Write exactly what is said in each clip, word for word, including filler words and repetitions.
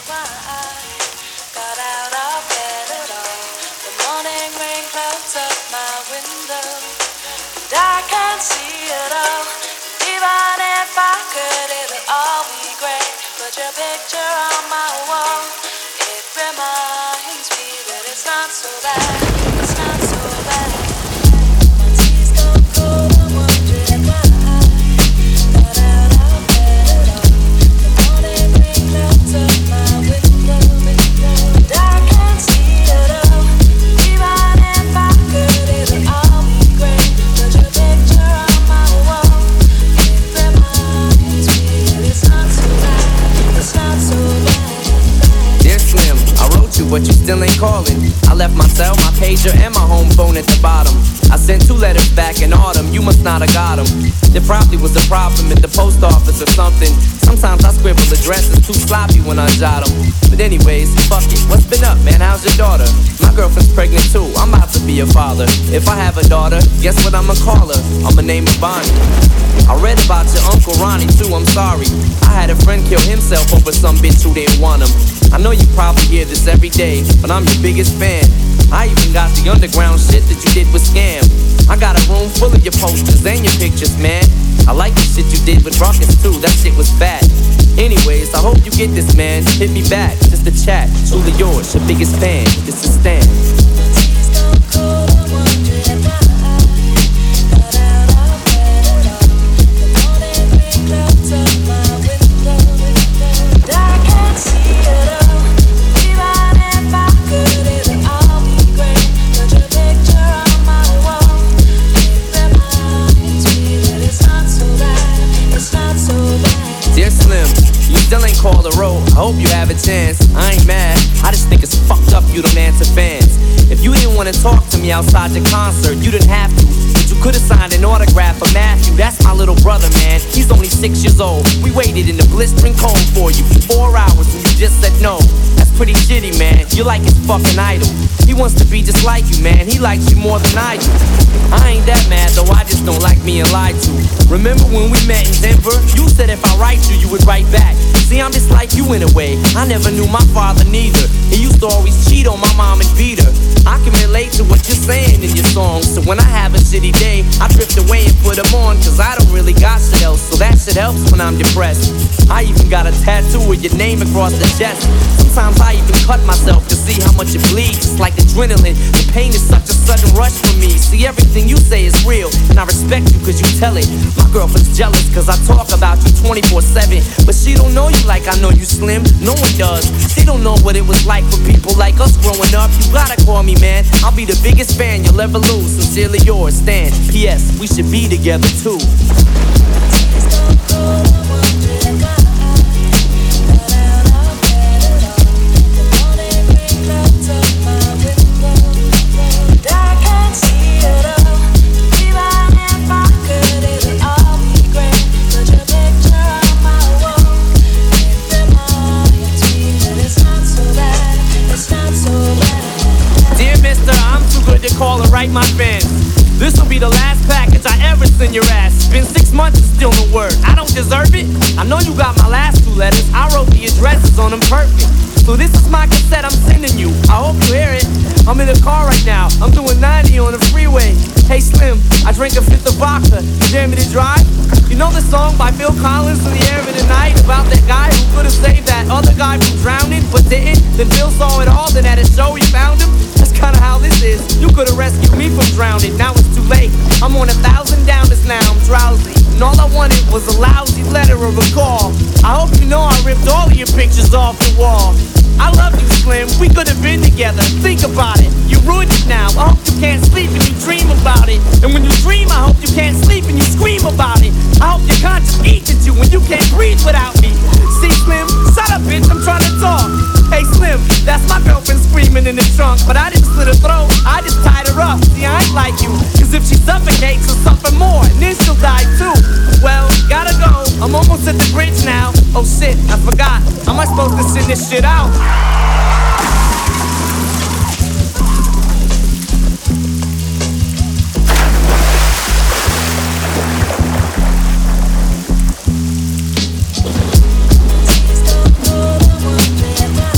why I got out of bed at all. The morning rain clouds up my window, and I can't see it all. Even if I could, it'll all be great. Put your picture on my wall. It reminds me that it's not so bad. It's not so bad. My tea's gone cold. I'm wondering why I got out of bed at all. The morning rain clouds up my window, and I can't see it all. Even if I could, it'll all be great. Put your picture on my wall. It reminds me that it's not so bad. It's not so bad. Dear Slim, I wrote you, but you still ain't calling. I left my cell, my pager, and my home phone at the bottom. I sent two letters back in autumn, you must not have got them. There probably was a problem at the post office or something. Sometimes I scribble addresses too sloppy when I jot them. But anyways, fuck it, what's been up, man? How's your daughter? My girlfriend's pregnant too, I'm about to be a father. If I have a daughter, guess what I'ma call her? I'ma name her Bonnie. I read about your Uncle Ronnie too, I'm sorry. I had a friend kill himself over some bitch who didn't want him. I know you probably hear this every day, but I'm your biggest fan. I even got the underground shit that you did with Scam. I got a room full of your posters and your pictures, man. I like the shit you did with Ruckus too, that shit was fat. Anyways, I hope you get this, man. Hit me back, just a chat. Truly yours, your biggest fan. This is Stan. Call the road, I hope you have a chance. I ain't mad, I just think it's fucked up you don't answer fans. If you didn't wanna talk to me outside your concert, you didn't have to, but you could've signed an autograph for Matthew. That's my little brother, man, he's only six years old. We waited in the blistering cold for you for four hours and you just said no. That's pretty shitty, man, you're like his fucking idol. He wants to be just like you, man, he likes you more than I do. I ain't that mad though, I just don't like being lied to. Remember when we met in Denver? You said if I write you, you would write back. See, I'm just like you in a way. I never knew my father neither. He used to always cheat on my mom and beat her. I can relate to what you're saying in your songs. So when I have a shitty day, I drift away and put them on. Cause I don't really got shit else, so that shit helps when I'm depressed. I even got a tattoo with your name across the chest. Sometimes I even cut myself to see how much it bleeds. It's like adrenaline, the pain is such a sudden rush for me. See, everything you say is real, and I respect you cause you tell it. My girlfriend's jealous cause I talk about you twenty-four seven. But she don't know you like I know you, Slim. No one does. She don't know what it was like for people like us growing up. You gotta call me, man, I'll be the biggest fan you'll ever lose. Sincerely yours, Stan. P S. We should be together too. Call and write my fans. This'll be the last package I ever send your ass. It's been six months and still no word. I don't deserve it. I know you got my last two letters. I wrote the addresses on them perfect. So this is my cassette I'm sending you. I hope you hear it. I'm in the car right now. I'm doing ninety on the freeway. Hey Slim, I drank a fifth of vodka. You dare me to drive? You know the song by Phil Collins, In the Air of the Night, about that guy who could've saved that other guy from drowning, but didn't? Then Phil saw it all, then at a show he found him. That's kinda how this is. You could've rescued me from drowning, now it's too late. I'm on a thousand downers now, I'm drowsy. And all I wanted was a lousy letter of a call. I hope you know I ripped all of your pictures off the wall. I love you, Slim, we could've been together. Think about it, you ruined it now. I hope you can't sleep and you dream about it. And when you dream, I hope you can't sleep and you scream about it. I hope your conscience eats at you when you can't breathe without me. See, Slim, shut up, bitch, I'm trying to talk. Hey, Slim, that's my girlfriend screaming in the trunk. But I didn't slit her throat, I just tied her up. See, I ain't like you, cause if she suffocates, she'll suffer more, and then she'll die too. Well, gotta go, I'm almost at the bridge now. Oh shit, I forgot, how am I supposed to send this shit out? Please don't go, I wonder why.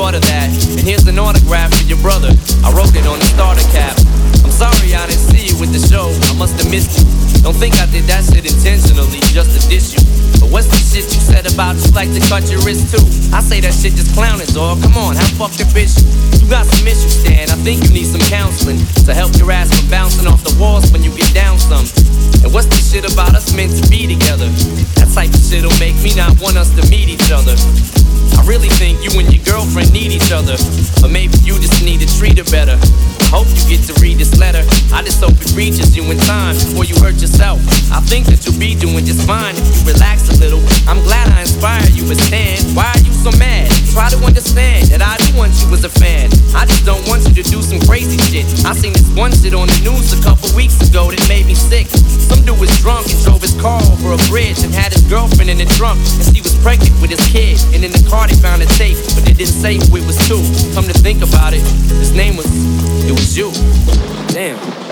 thought of that. And here's an autograph for your brother. I wrote it on the starter cap. I'm sorry I didn't see you with the show. I must have missed you. Don't think I did that shit intentionally just to diss you. But what's the shit you said about you like to cut your wrist too? I say that shit just clowning, dog. Come on, how fucked up bitch? You got some issues, Stan. I think you need some counseling to help your ass from bouncing off the walls when you get down some. And what's the shit about us meant to be together? That type of shit'll make me not want us to meet each other. I really think you and your girlfriend need each other, or maybe you just need to treat her better. I hope you get to read this letter. I just hope it reaches you in time before you hurt yourself. I think that you'll be doing just fine if you relax a little. I'm glad I inspired you, but Stan, why are you so mad? Try to understand that I do want you as a fan. I just don't want you to do some crazy shit. I seen this one shit on the news a couple weeks ago that made me sick. Some dude was drunk and drove his car over a bridge and had his girlfriend in the trunk, and she was pregnant with his kid. And in the car they found a tape, but they didn't say who it was to. Come to think about it, his name was, it was you. Damn.